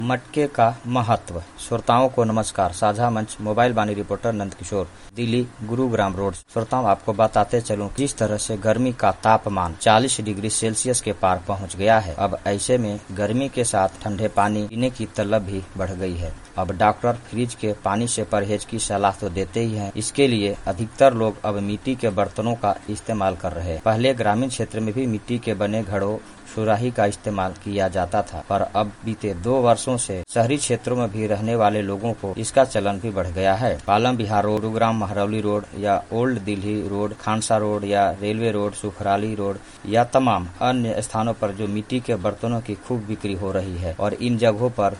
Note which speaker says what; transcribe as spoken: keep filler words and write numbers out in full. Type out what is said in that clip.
Speaker 1: मटके का महत्व। श्रोताओं को नमस्कार। साझा मंच mobile Vani reporter Nand Kishore, Delhi Gurugram road. श्रोताओं, आपको बताते चलूं जिस तरह से गर्मी का तापमान चालीस डिग्री सेल्सियस के पार पहुंच गया है। अब ऐसे में गर्मी के साथ ठंडे पानी पीने की तलब भी बढ़ गई है। अब डॉक्टर फ्रिज के पानी से परहेज की सलाह तो देते ही हैं, इसके लिए अधिकतर लोग अब मिट्टी के बर्तनों का इस्तेमाल कर रहे हैं। पहले ग्रामीण क्षेत्र में भी मिट्टी के बने घड़ों, सुराही का इस्तेमाल किया जाता था, पर अब बीते दो वर्षों से शहरी क्षेत्रों में भी रहने वाले लोगों को इसका चलन भी बढ़ गया है। पालम बिहार रोड, गुरुग्राम महरौली रोड या old Delhi road, Khansa road या रेलवे रोड, सुखराली रोड या तमाम अन्य स्थानों पर जो मिट्टी के बर्तनों की खूब बिक्री हो रही है और इन जगहों पर